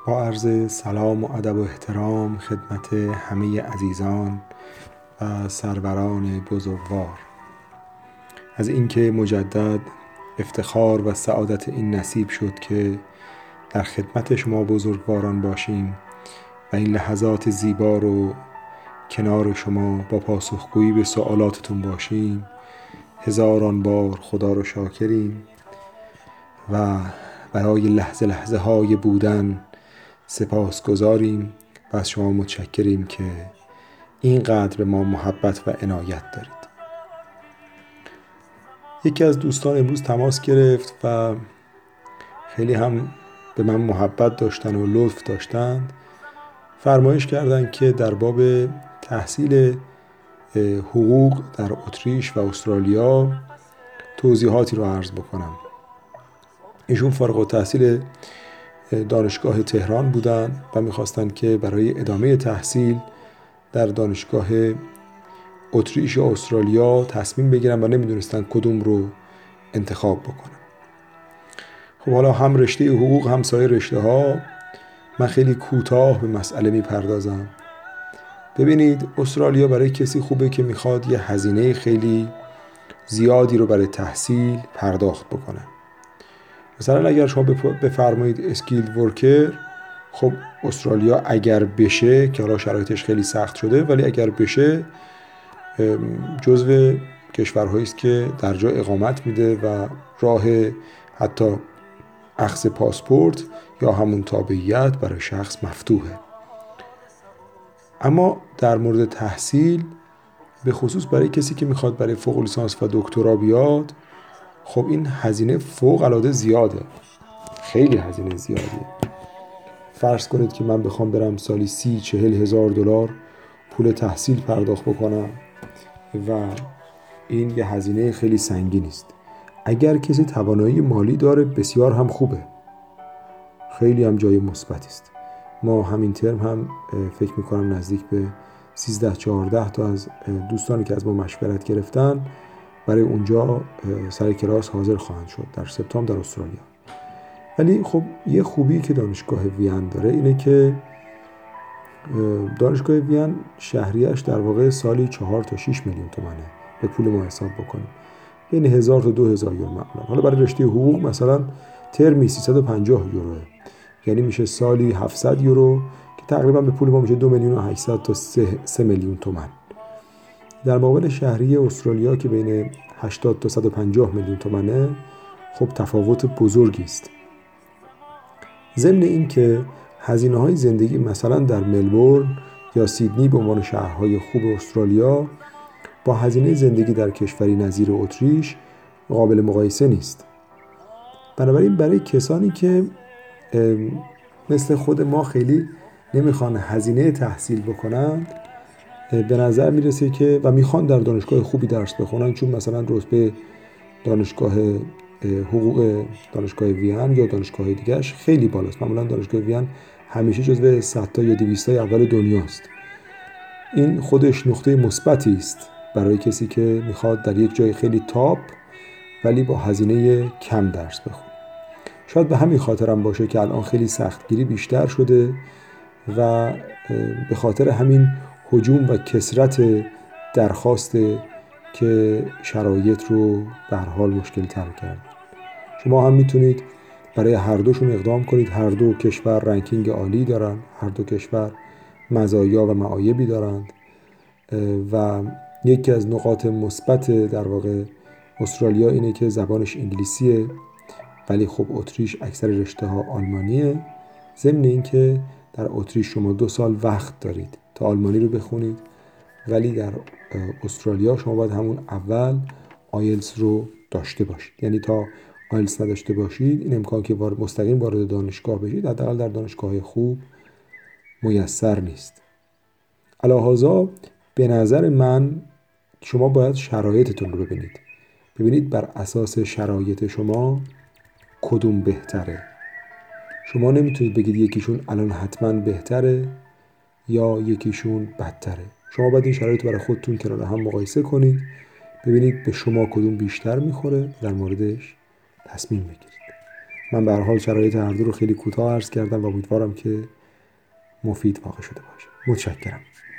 با عرض سلام و ادب و احترام خدمت همه عزیزان و سروران بزرگوار، از اینکه مجدد افتخار و سعادت این نصیب شد که در خدمت شما بزرگواران باشیم و این لحظات زیبا رو کنار شما با پاسخگویی به سوالاتتون باشیم. هزاران بار خدا رو شاکریم و برای لحظه لحظه های بودن سپاسگزاریم و از شما متشکریم که اینقدر به ما محبت و عنایت دارید. یکی از دوستان امروز تماس گرفت و خیلی هم به من محبت داشتن و لطف داشتند. فرمایش کردند که در باب تحصیل حقوق در اتریش و استرالیا توضیحاتی رو عرض بکنم. ایشون فارغ التحصیل دانشگاه تهران بودن و میخواستن که برای ادامه تحصیل در دانشگاه اتریش یا استرالیا تصمیم بگیرن و نمیدونستن کدوم رو انتخاب بکنن. خب حالا هم رشته حقوق هم سایر رشته ها، من خیلی کوتاه به مسئله میپردازم. ببینید، استرالیا برای کسی خوبه که میخواد یه هزینه خیلی زیادی رو برای تحصیل پرداخت بکنه. مثلا اگر شما بفرمایید اسکیلد ورکر، خب استرالیا اگر بشه، که حالا شرایطش خیلی سخت شده، ولی اگر بشه جزو کشورهایی است که در جا اقامت میده و راه حتی اخذ پاسپورت یا همون تابعیت برای شخص مفتوحه. اما در مورد تحصیل، به خصوص برای کسی که میخواد برای فوق لیسانس و دکترا بیاد، خب این هزینه فوق العاده زیاده، خیلی هزینه زیادیه. فرض کنید که من بخوام برم سالی 30-40 هزار دلار پول تحصیل پرداخت بکنم و این یه هزینه خیلی سنگین است. اگر کسی توانایی مالی داره بسیار هم خوبه، خیلی هم جای مثبتی است. ما همین ترم هم فکر میکنم نزدیک به 13-14 تا از دوستانی که از ما مشورت گرفتن برای اونجا سر کلاس حاضر خواهند شد در سپتامبر در استرالیا. ولی خب یه خوبی که دانشگاه وین داره اینه که دانشگاه وین شهریه‌اش در واقع سالی 4 تا 6 میلیون تومنه. به پول ما حساب بکنیم بین 1000 تا 2000 یورو معمولا. حالا برای رشته حقوق مثلا ترمی 350 یوروه، یعنی میشه سالی 700 یورو که تقریبا به پول ما میشه 2 میلیون و 800 تا 3 میلیون تومان. در مقابل شهریه استرالیا که بین 80 تا 150 میلیون تومانه، خب تفاوت بزرگی است. ضمن این که هزینه‌های زندگی مثلا در ملبورن یا سیدنی به عنوان شهرهای خوب استرالیا با هزینه زندگی در کشوری نظیر اتریش قابل مقایسه نیست. بنابراین برای کسانی که مثل خود ما خیلی نمیخوان هزینه تحصیل بکنن، به نظر میرسه که و میخوان در دانشگاه خوبی درس بخونن، چون مثلا رتبه دانشگاه حقوق دانشگاه وین یا دانشگاه دیگه‌اش خیلی بالاست. معمولا دانشگاه وین همیشه جزو 100 تا یا 200 تا اول دنیاست. این خودش نقطه مثبتی است برای کسی که میخواد در یک جای خیلی تاپ ولی با هزینه کم درس بخونه. شاید به همین خاطر هم باشه که الان خیلی سختگیری بیشتر شده و به خاطر همین هجوم و کثرت درخواست که شرایط رو به هر حال مشکل تر کرد. شما هم میتونید برای هر دوشون اقدام کنید. هر دو کشور رنکینگ عالی دارن، هر دو کشور مزایا و معایبی دارند و یکی از نقاط مثبت در واقع استرالیا اینه که زبانش انگلیسیه، ولی خب اتریش اکثر رشته ها آلمانیه. ضمن این که در اتریش شما 2 سال وقت دارید تا آلمانی رو بخونید، ولی در استرالیا شما باید همون اول آیلتس رو داشته باشید. یعنی تا آیلتس نداشته باشید این امکان که مستقیم وارد دانشگاه بشید حداقل در دانشگاه خوب میسر نیست. علاوه به نظر من شما باید شرایطتون رو ببینید بر اساس شرایط شما کدوم بهتره. شما نمیتونید بگید یکیشون الان حتما بهتره یا یکیشون بدتره. شما باید این شرایط برای خودتون کنار هم مقایسه کنید، ببینید به شما کدوم بیشتر میخوره، در موردش تصمیم بگیرید. من به هر حال شرایط هر دو رو خیلی کوتاه عرض کردم و امیدوارم که مفید واقع شده باشه. متشکرم.